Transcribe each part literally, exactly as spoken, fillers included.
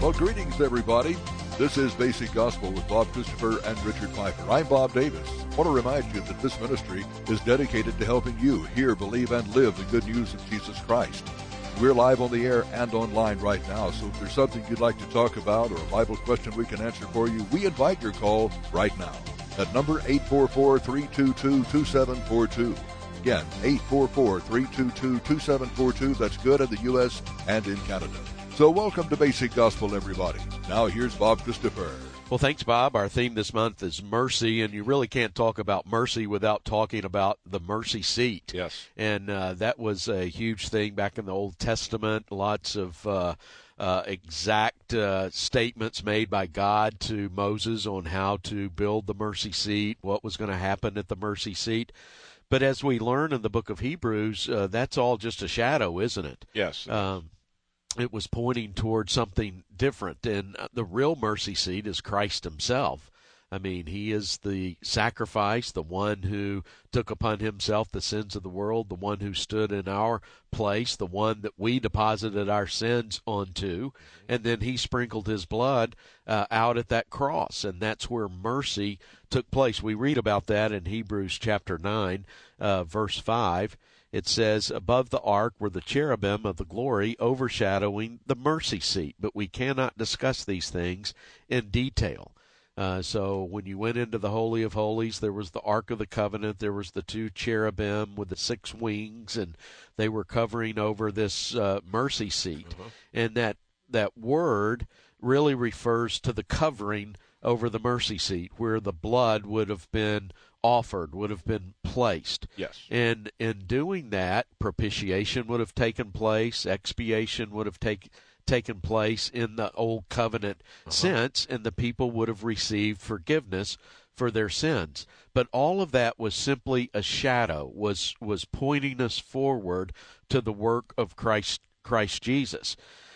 Well, greetings, everybody. This is Basic Gospel with Bob Christopher and Richard Pfeiffer. I'm Bob Davis. I want to remind you that this ministry is dedicated to helping you hear, believe, and live the good news of Jesus Christ. We're live on the air and online right now, so if there's something you'd like to talk about or a Bible question we can answer for you, we invite your call right now at number eight four four, three two two, two seven four two. Again, eight four four, three two two, two seven four two. That's good in the U S and in Canada. So welcome to Basic Gospel, everybody. Now here's Bob Christopher. Well, thanks, Bob. Our theme this month is mercy, and you really can't talk about mercy without talking about the mercy seat. Yes. And uh, that was a huge thing back in the Old Testament. Lots of uh, uh, exact uh, statements made by God to Moses on how to build the mercy seat, what was going to happen at the mercy seat. But as we learn in the book of Hebrews, uh, that's all just a shadow, isn't it? Yes. Um, it was pointing toward something different, and the real mercy seat is Christ himself. I mean, he is the sacrifice, the one who took upon himself the sins of the world, the one who stood in our place, the one that we deposited our sins onto, and then he sprinkled his blood uh, out at that cross, and that's where mercy took place. We read about that in Hebrews chapter nine, uh, verse five. It says, above the ark were the cherubim of the glory overshadowing the mercy seat, but we cannot discuss these things in detail. Uh, so when you went into the Holy of Holies, there was the Ark of the Covenant, there was the two cherubim with the six wings, and they were covering over this uh, mercy seat. Uh-huh. And that, that word really refers to the covering over the mercy seat, where the blood would have been offered, would have been placed. Yes. And in doing that, propitiation would have taken place, expiation would have taken taken place in the old covenant uh-huh. sense, and the people would have received forgiveness for their sins. But all of that was simply a shadow, was was pointing us forward to the work of Christ Christ Jesus.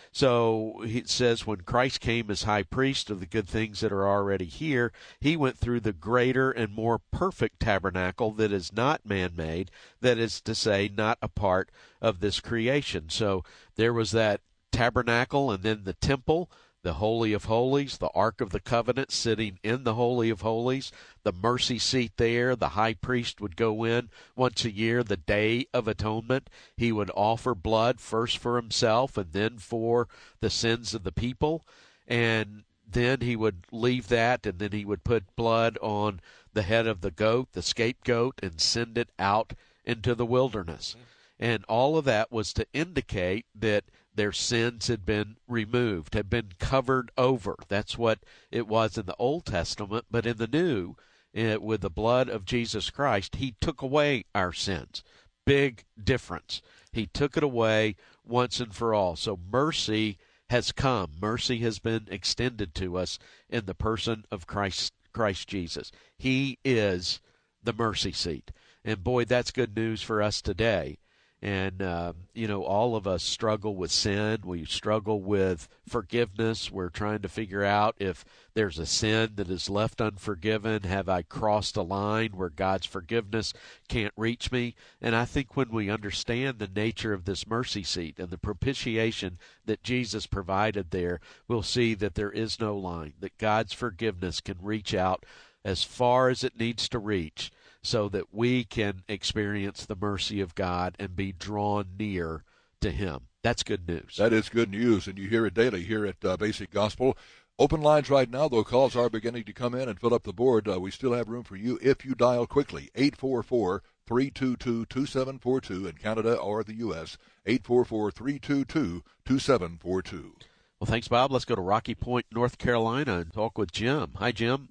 So it says, when Christ came as high priest of the good things that are already here, he went through the greater and more perfect tabernacle that is not man-made, that is to say, not a part of this creation. So there was that tabernacle, and then the temple, the Holy of Holies, the Ark of the Covenant sitting in the Holy of Holies, the mercy seat there. The high priest would go in once a year, the Day of Atonement. He would offer blood first for himself and then for the sins of the people. And then he would leave that, and then he would put blood on the head of the goat, the scapegoat, and send it out into the wilderness. And all of that was to indicate that their sins had been removed, had been covered over. That's what it was in the Old Testament. But in the New, uh, with the blood of Jesus Christ, he took away our sins. Big difference. He took it away once and for all. So mercy has come. Mercy has been extended to us in the person of Christ, Christ Jesus. He is the mercy seat. And boy, that's good news for us today. And, uh, you know, all of us struggle with sin. We struggle with forgiveness. We're trying to figure out if there's a sin that is left unforgiven. Have I crossed a line where God's forgiveness can't reach me? And I think when we understand the nature of this mercy seat and the propitiation that Jesus provided there, we'll see that there is no line, that God's forgiveness can reach out as far as it needs to reach, so that we can experience the mercy of God and be drawn near to him. That's good news. That is good news, and you hear it daily here at uh, Basic Gospel. Open lines right now, though. Calls are beginning to come in and fill up the board. Uh, we still have room for you if you dial quickly. eight four four, three two two, two seven four two in Canada or the U S eight four four, three two two, two seven four two. Well, thanks, Bob. Let's go to Rocky Point, North Carolina, and talk with Jim. Hi, Jim.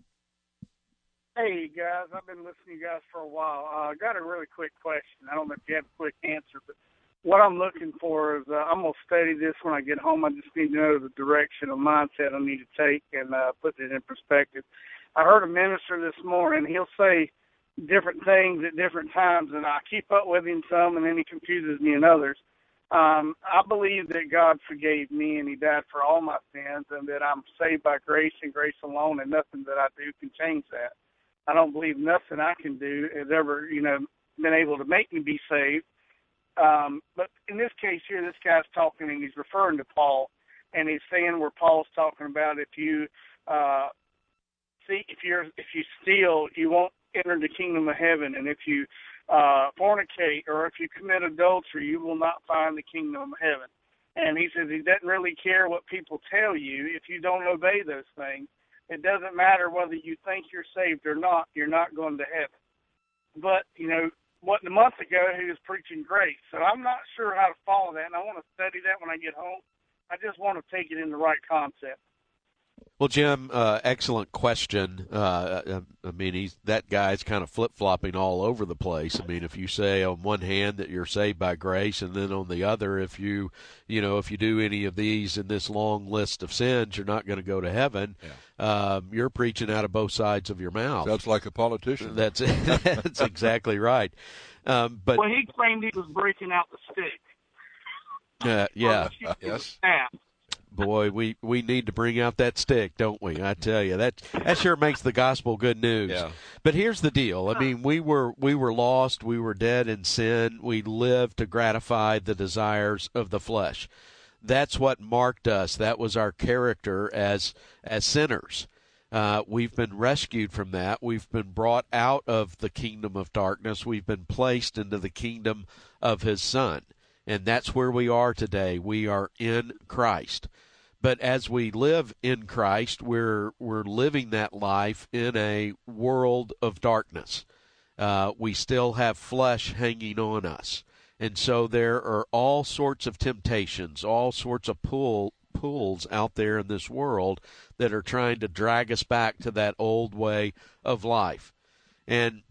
Hey, guys. I've been listening to you guys for a while. I uh, got a really quick question. I don't know if you have a quick answer, but what I'm looking for is uh, I'm going to study this when I get home. I just need to know the direction of mindset I need to take and uh, put it in perspective. I heard a minister this morning. He'll say different things at different times, and I keep up with him some, and then he confuses me in others. Um, I believe that God forgave me and he died for all my sins, and that I'm saved by grace and grace alone, and nothing that I do can change that. I don't believe nothing I can do has ever, you know, been able to make me be saved. Um, but in this case here, this guy's talking and he's referring to Paul. and he's saying where Paul's talking about if you uh, see if you're if you steal, you won't enter the kingdom of heaven, and if you uh, fornicate or if you commit adultery, you will not find the kingdom of heaven. And he says he doesn't really care what people tell you if you don't obey those things. It doesn't matter whether you think you're saved or not, you're not going to heaven. But, you know, what a month ago he was preaching grace. So I'm not sure how to follow that, and I want to study that when I get home. I just want to take it in the right concept. Well, Jim, uh, excellent question. Uh, I mean, he's, that guy's kind of flip-flopping all over the place. I mean, if you say on one hand that you're saved by grace, and then on the other, if you, you know, if you do any of these in this long list of sins, you're not going to go to heaven. Yeah. Um, you're preaching out of both sides of your mouth. Sounds like a politician. That's that's exactly right. Um, but well, he claimed he was breaking out the stick. Uh, yeah. Yes. Boy, we, we need to bring out that stick, don't we? I tell you, that that sure makes the gospel good news. Yeah. But here's the deal. I mean, we were we were lost. We were dead in sin. We lived to gratify the desires of the flesh. That's what marked us. That was our character as as sinners. Uh, we've been rescued from that. We've been brought out of the kingdom of darkness. We've been placed into the kingdom of His Son. And that's where we are today. We are in Christ. But as we live in Christ, we're we're living that life in a world of darkness. Uh, we still have flesh hanging on us. And so there are all sorts of temptations, all sorts of pull, pulls out there in this world that are trying to drag us back to that old way of life. And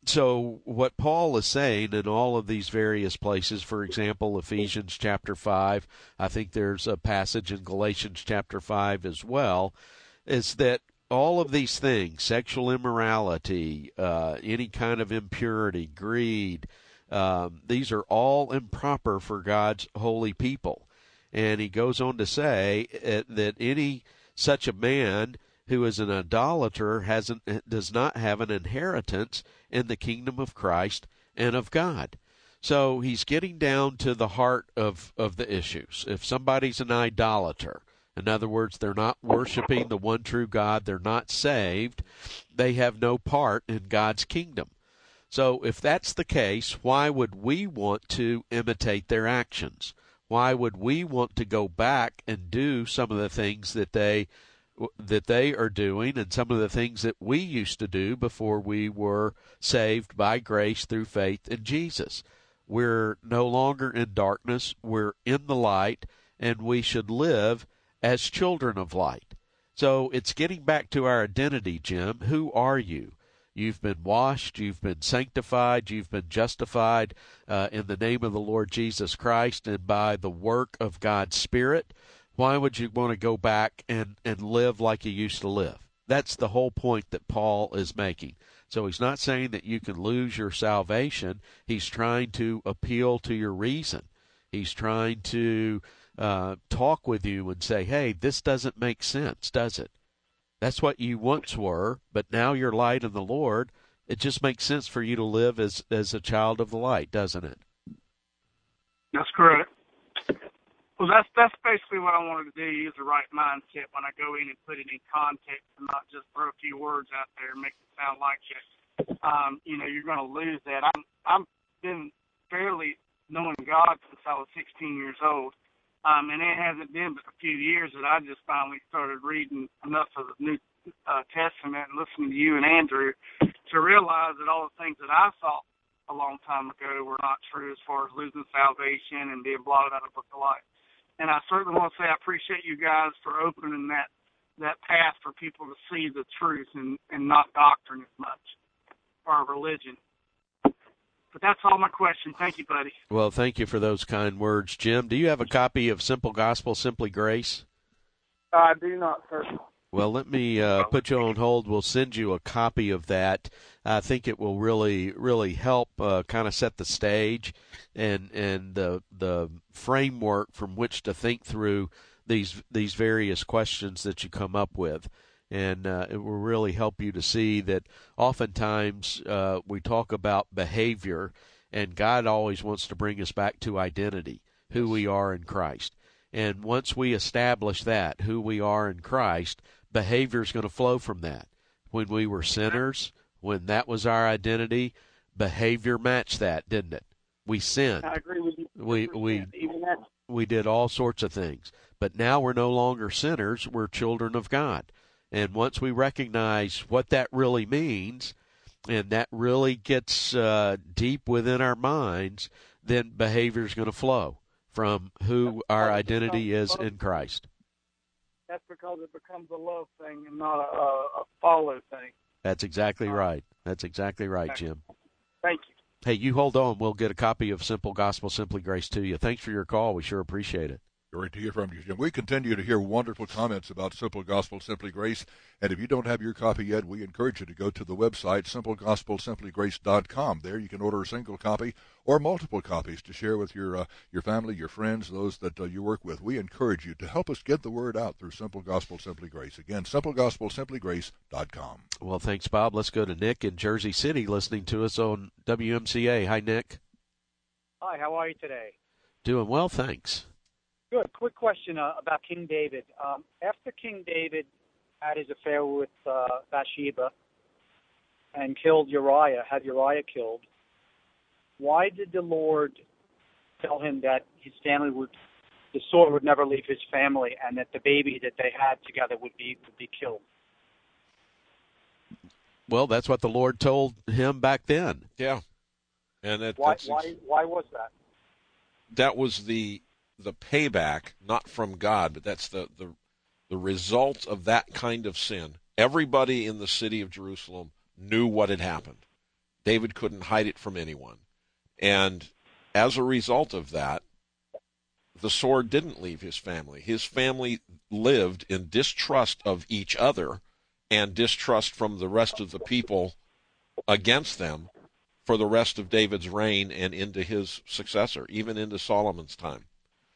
so what Paul is saying in all of these various places, for example, Ephesians chapter five, I think there's a passage in Galatians chapter five as well, is that all of these things, sexual immorality, uh, any kind of impurity, greed, um, these are all improper for God's holy people. And he goes on to say uh, that any such a man who is an idolater hasn't, does not have an inheritance in the kingdom of Christ and of God. So he's getting down to the heart of, of the issues. If somebody's an idolater, in other words, they're not worshiping the one true God, they're not saved, they have no part in God's kingdom. So if that's the case, why would we want to imitate their actions? Why would we want to go back and do some of the things that they that they are doing and some of the things that we used to do before we were saved by grace through faith in Jesus? We're no longer in darkness. We're in the light, and we should live as children of light. So it's getting back to our identity, Jim. Who are you? You've been washed, you've been sanctified, you've been justified uh, in the name of the Lord Jesus Christ and by the work of God's Spirit. Why would you want to go back and, and live like you used to live? That's the whole point that Paul is making. So he's not saying that you can lose your salvation. He's trying to appeal to your reason. He's trying to uh, talk with you and say, hey, this doesn't make sense, does it? That's what you once were, but now you're light in the Lord. It just makes sense for you to live as, as a child of the light, doesn't it? That's correct. Well, that's that's basically what I wanted to do, use the right mindset when I go in and put it in context and not just throw a few words out there and make it sound like it. Um, you know, you're going to lose that. I'm, I've been fairly knowing God since I was sixteen years old, um, and it hasn't been but a few years that I just finally started reading enough of the New uh, Testament and listening to you and Andrew to realize that all the things that I thought a long time ago were not true as far as losing salvation and being blotted out of the book of life. And I certainly want to say I appreciate you guys for opening that, that path for people to see the truth and, and not doctrine as much, or religion. But that's all my question. Thank you, buddy. Well, thank you for those kind words. Jim, do you have a copy of Simple Gospel, Simply Grace? I do not, sir. Well, let me uh, put you on hold. We'll send you a copy of that. I think it will really, really help uh, kind of set the stage and and the the framework from which to think through these these various questions that you come up with. And uh, it will really help you to see that oftentimes uh, we talk about behavior, and God always wants to bring us back to identity, who we are in Christ. And once we establish that, who we are in Christ, behavior is going to flow from that. When we were sinners, when that was our identity, behavior matched that, didn't it? We sinned. I agree with you. We we Even that. we did all sorts of things. But now we're no longer sinners, we're children of God. And once we recognize what that really means, and that really gets uh, deep within our minds, then behavior is going to flow from who our identity is in Christ. That's because it becomes a love thing and not a, a follow thing. That's exactly right. That's exactly right, Thank Jim. Thank you. Hey, you hold on. We'll get a copy of Simple Gospel, Simply Grace to you. Thanks for your call. We sure appreciate it. Great to hear from you, Jim. We continue to hear wonderful comments about Simple Gospel, Simply Grace. And if you don't have your copy yet, we encourage you to go to the website, simple gospel simply grace dot com. There you can order a single copy or multiple copies to share with your uh, your family, your friends, those that uh, you work with. We encourage you to help us get the word out through Simple Gospel, Simply Grace. Again, simple gospel simply grace dot com. Well, thanks, Bob. Let's go to Nick in Jersey City listening to us on W M C A. Hi, Nick. Hi, how are you today? Doing well, thanks. Good. Quick question uh, about King David. Um, after King David had his affair with uh, Bathsheba and killed Uriah, had Uriah killed, why did the Lord tell him that his family would, the sword would never leave his family, and that the baby that they had together would be would be killed? Well, that's what the Lord told him back then. Yeah, and that, Why? that's Why? Why was that? that was the the payback, not from God, but that's the, the the result of that kind of sin. Everybody in the city of Jerusalem knew what had happened. David couldn't hide it from anyone. And as a result of that, the sword didn't leave his family. His family lived in distrust of each other and distrust from the rest of the people against them for the rest of David's reign and into his successor, even into Solomon's time.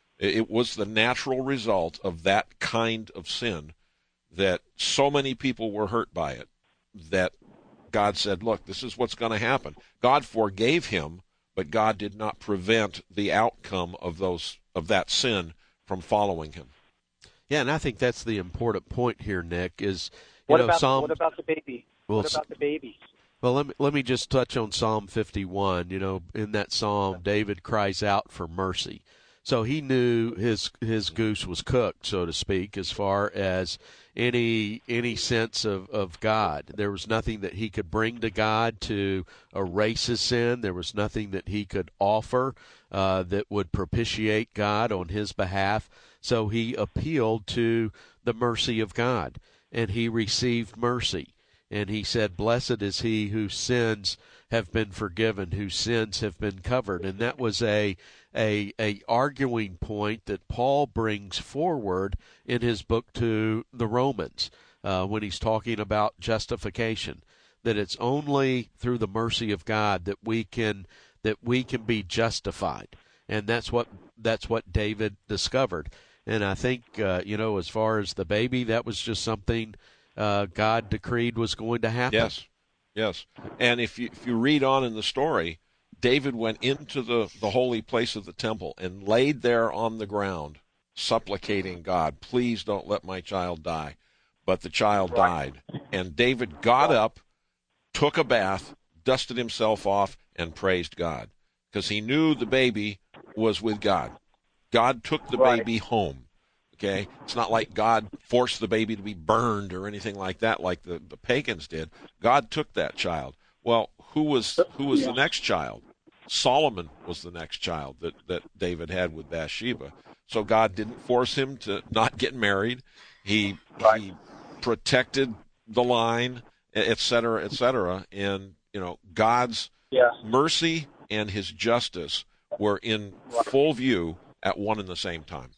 It was the natural result of that kind of sin that so many people were hurt by it that God said, look, this is what's going to happen. God forgave him, but God did not prevent the outcome of those of that sin from following him. Yeah, and I think that's the important point here, Nick, is, you What know, about Psalm... what about the baby? Well, what about the babies? Well, let me, let me just touch on Psalm fifty-one. You know, in that psalm, David cries out for mercy. So he knew his his goose was cooked, so to speak, as far as any any sense of, of God. There was nothing that he could bring to God to erase his sin. There was nothing that he could offer uh, that would propitiate God on his behalf. So he appealed to the mercy of God, and he received mercy. And he said, blessed is he whose sins have been forgiven, whose sins have been covered. And that was a a a arguing point that Paul brings forward in his book to the Romans uh, when he's talking about justification, that it's only through the mercy of God that we can that we can be justified. And that's what that's what David discovered. And I think uh, you know, as far as the baby, that was just something uh, God decreed was going to happen. Yes, yes. And if you if you read on in the story, David went into the, the holy place of the temple and laid there on the ground, supplicating God, please don't let my child die. But the child died. And David got up, took a bath, dusted himself off, and praised God, because he knew the baby was with God. God took the Right. baby home. Okay? It's not like God forced the baby to be burned or anything like that, like the, the pagans did. God took that child. Well, who was who was the next child? Solomon was the next child that, that David had with Bathsheba. So God didn't force him to not get married. He Right. he protected the line, et cetera, et cetera. And, you know, God's Yeah. mercy and his justice were in full view at one and the same time.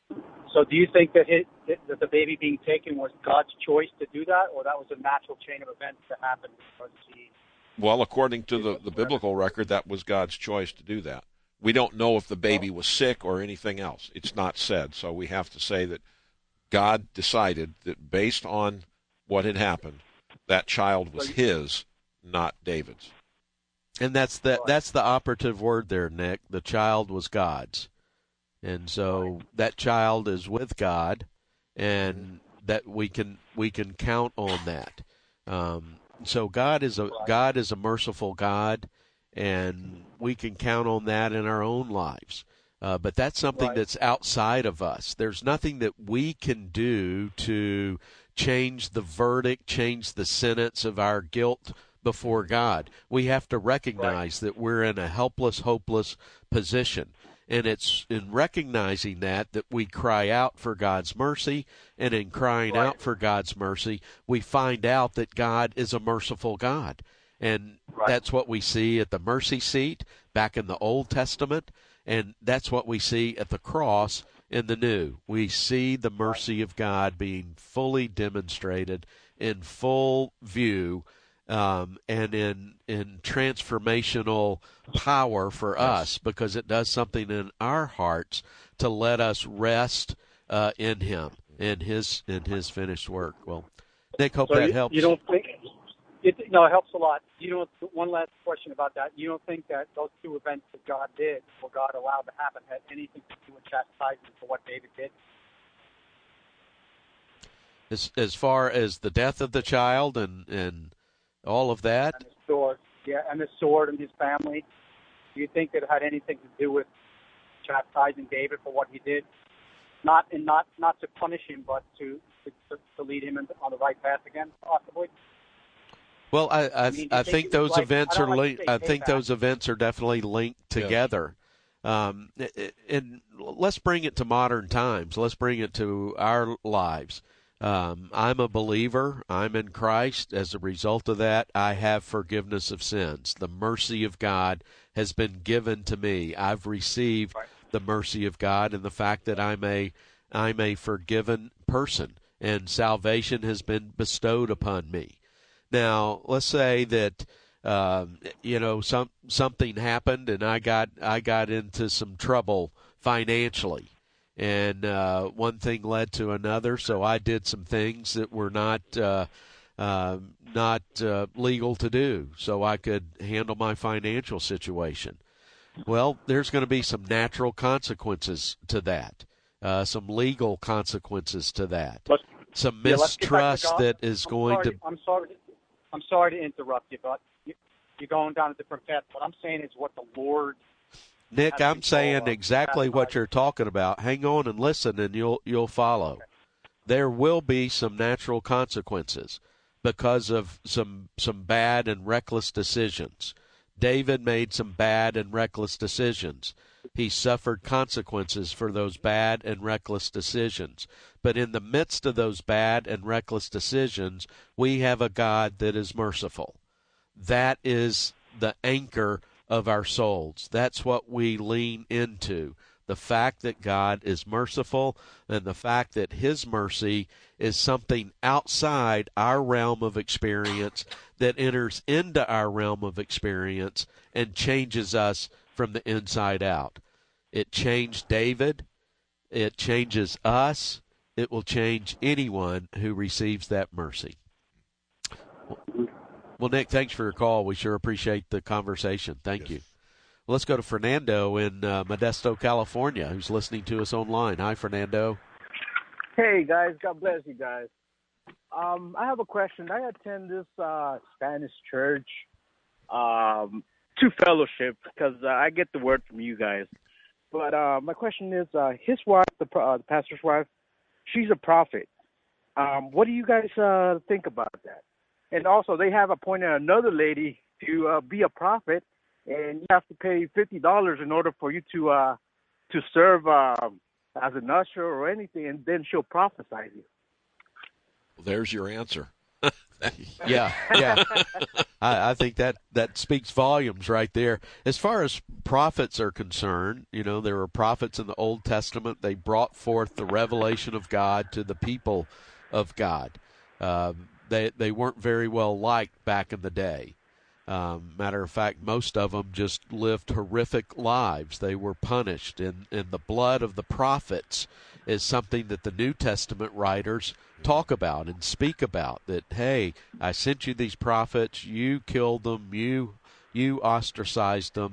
So do you think that, his, that the baby being taken was God's choice to do that, or that was a natural chain of events that happened because he... Well, according to the, the biblical record, that was God's choice to do that. We don't know if the baby was sick or anything else. It's not said. So we have to say that God decided that based on what had happened, that child was his, not David's. And that's the that's the operative word there, Nick. The child was God's. And so that child is with God, and that we can we can count on that. Um, so God is a God is a merciful God, and we can count on that in our own lives. Uh, but that's something Right. that's outside of us. There's nothing that we can do to change the verdict, change the sentence of our guilt before God. We have to recognize that we're in a helpless, hopeless position. And it's in recognizing that that we cry out for God's mercy, and in crying Right. out for God's mercy, we find out that God is a merciful God. And Right. that's what we see at the mercy seat back in the Old Testament, and that's what we see at the cross in the New. We see the mercy of God being fully demonstrated in full view, um, and in in transformational power for us, because it does something in our hearts to let us rest uh, in Him, in His in His finished work. Well, Nick, hope So that you, helps. you don't think it? No, it helps a lot. You don't. One last question about that. You don't think that those two events that God did, or God allowed to happen, had anything to do with chastisement for what David did? As as far as the death of the child and and all of that, And the sword, yeah, and the sword and his family. Do you think it had anything to do with chastising David for what he did? Not and not not to punish him, but to to, to lead him in, on the right path again, possibly. well, I I, I mean, do you I think think it was those like- events I are don't like to linked. say I think payback. those events are definitely linked Yeah. together. Um, and let's bring it to modern times. Let's bring it to our lives. Um, I'm a believer. I'm in Christ. As a result of that, I have forgiveness of sins. The mercy of God has been given to me. I've received Right. the mercy of God, and the fact that I'm a I'm a forgiven person, and salvation has been bestowed upon me. Now, let's say that um, you know some something happened, and I got I got into some trouble financially, and uh, one thing led to another. So I did some things that were not uh, uh, not uh, legal to do, so I could handle my financial situation. Well, there's going to be some natural consequences to that, uh, some legal consequences to that, Let's- some Yeah, let's get back to mistrust God. that is I'm going sorry, to. I'm sorry. I'm sorry to interrupt you, but you, you're going down a different path. What I'm saying is what the Lord. Nick, has I'm control saying of exactly what chastisement. you're talking about. Hang on and listen, and you'll you'll follow. There will be some natural consequences because of some some bad and reckless decisions. David made some bad and reckless decisions. He suffered consequences for those bad and reckless decisions. But in the midst of those bad and reckless decisions, we have a God that is merciful. That is the anchor of our souls. That's what we lean into. The fact that God is merciful, and the fact that His mercy is something outside our realm of experience that enters into our realm of experience and changes us from the inside out. It changed David. It changes us. It will change anyone who receives that mercy. Well, Nick, thanks for your call. We sure appreciate the conversation. Thank you. Let's go to Fernando in uh, Modesto, California, who's listening to us online. Hi, Fernando. Hey guys, God bless you guys. Um, I have a question. I attend this uh, Spanish church um, to fellowship because uh, I get the word from you guys. But uh, my question is, uh, his wife, the, uh, the pastor's wife, she's a prophet. Um, what do you guys uh, think about that? And also, they have appointed another lady to uh, be a prophet, and you have to pay fifty dollars in order for you to uh, to serve uh, as an usher or anything, and then she'll prophesy to you. Well, there's your answer. Yeah, yeah. I, I think that, that speaks volumes right there. As far as prophets are concerned, you know, there were prophets in the Old Testament. They brought forth the revelation of God to the people of God. Um, they they weren't very well liked back in the day. Um, matter of fact, most of them just lived horrific lives. They were punished, and, and the blood of the prophets is something that the New Testament writers talk about and speak about. That, hey, I sent you these prophets, you killed them, you you ostracized them,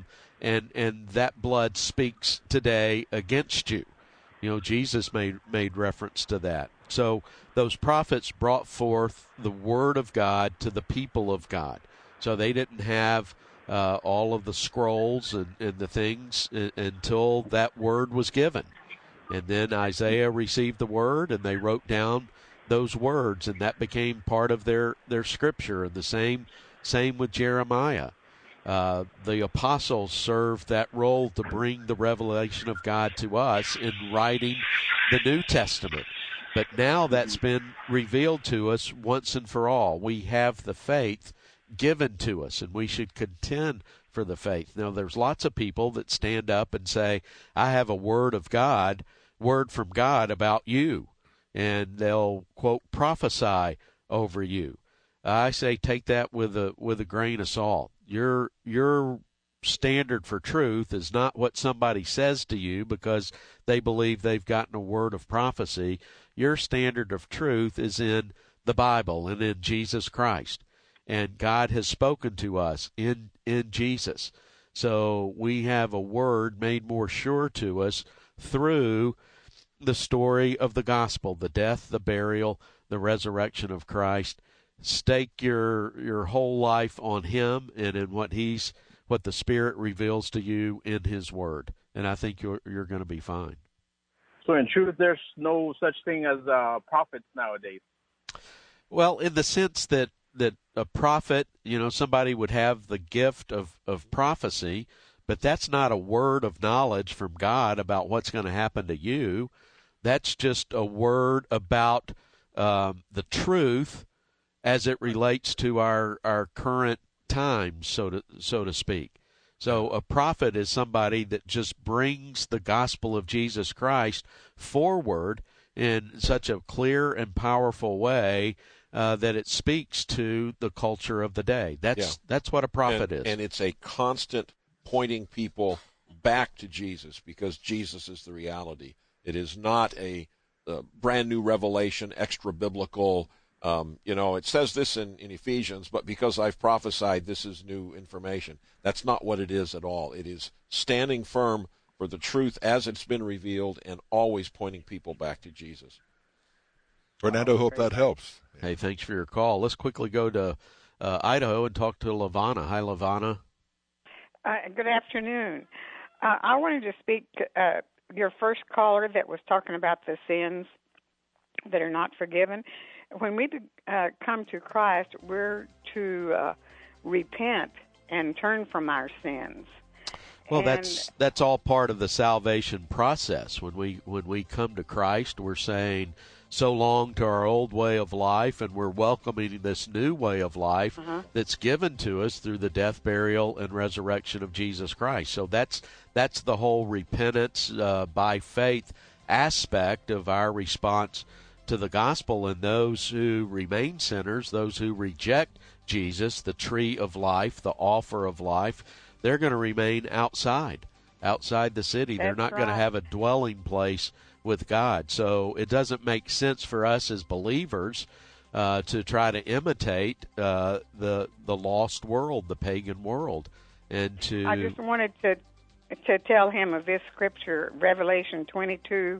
and and that blood speaks today against you. You know, Jesus made made reference to that. So those prophets brought forth the word of God to the people of God. So they didn't have uh, all of the scrolls and, and the things uh, until that word was given. And then Isaiah received the word, and they wrote down those words, and that became part of their, their scripture. And the same same with Jeremiah. Uh, the apostles served that role to bring the revelation of God to us in writing the New Testament. But now that's been revealed to us once and for all. We have the faith given to us, and we should contend for the faith. Now, there's lots of people that stand up and say, I have a word of God, word from God about you, and they'll, quote, prophesy over you. I say take that with a with a grain of salt. Your your standard for truth is not what somebody says to you because they believe they've gotten a word of prophecy. Your standard of truth is in the Bible and in Jesus Christ. And God has spoken to us in, in Jesus. So we have a word made more sure to us through the story of the gospel, the death, the burial, the resurrection of Christ. Stake your your whole life on him and in what he's what the Spirit reveals to you in his word. And I think you're you're going to be fine. So in truth, there's no such thing as uh, prophets nowadays. Well, in the sense that, that a prophet, you know, somebody would have the gift of, of prophecy, but that's not a word of knowledge from God about what's going to happen to you. That's just a word about um, the truth as it relates to our, our current times, so to so to speak. So a prophet is somebody that just brings the gospel of Jesus Christ forward in such a clear and powerful way uh, that it speaks to the culture of the day. That's yeah. that's what a prophet and, is. And it's a constant pointing people back to Jesus because Jesus is the reality. It is not a, a brand new revelation, extra biblical. Um, you know, it says this in, in Ephesians, but because I've prophesied, this is new information. That's not what it is at all. It is standing firm for the truth as it's been revealed and always pointing people back to Jesus. Fernando, hope that helps. Hey, thanks for your call. Let's quickly go to uh, Idaho and talk to LaVonna. Hi, LaVonna. Uh, good afternoon. Uh, I wanted to speak to uh, your first caller that was talking about the sins that are not forgiven. When we uh, come to Christ, we're to uh, repent and turn from our sins. Well, and that's that's all part of the salvation process. When we when we come to Christ, we're saying so long to our old way of life, and we're welcoming this new way of life uh-huh. that's given to us through the death, burial, and resurrection of Jesus Christ. So that's that's the whole repentance uh, by faith aspect of our response to the gospel. And those who remain sinners, those who reject Jesus, the tree of life, the offer of life, they're going to remain outside, outside the city. That's they're not right. going to have a dwelling place with God. So it doesn't make sense for us as believers uh, to try to imitate uh, the the lost world, the pagan world, and to. I just wanted to to tell him of this scripture, Revelation twenty-two.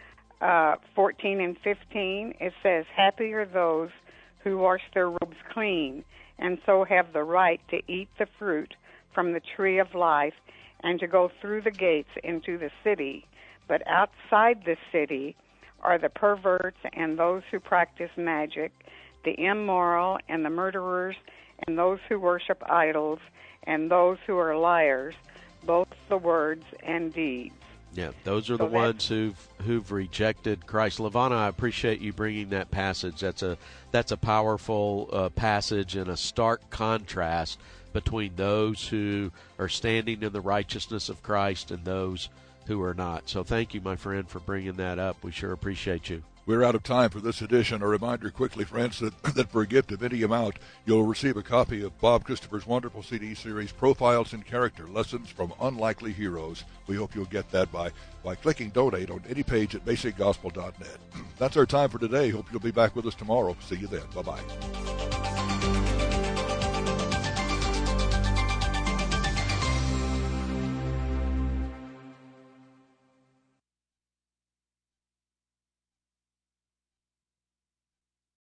Uh, fourteen and fifteen, it says, happy are those who wash their robes clean and so have the right to eat the fruit from the tree of life and to go through the gates into the city. But outside the city are the perverts and those who practice magic, the immoral and the murderers and those who worship idols and those who are liars, both the words and deeds. Yeah, those are so the ones who've who've rejected Christ. LaVonna, I appreciate you bringing that passage. That's a that's a powerful uh, passage and a stark contrast between those who are standing in the righteousness of Christ and those who are not. So thank you, my friend, for bringing that up. We sure appreciate you. We're out of time for this edition. A reminder quickly, friends, that, that for a gift of any amount, you'll receive a copy of Bob Christopher's wonderful C D series, Profiles in Character, Lessons from Unlikely Heroes. We hope you'll get that by, by clicking donate on any page at basic gospel dot net. That's our time for today. Hope you'll be back with us tomorrow. See you then. Bye-bye.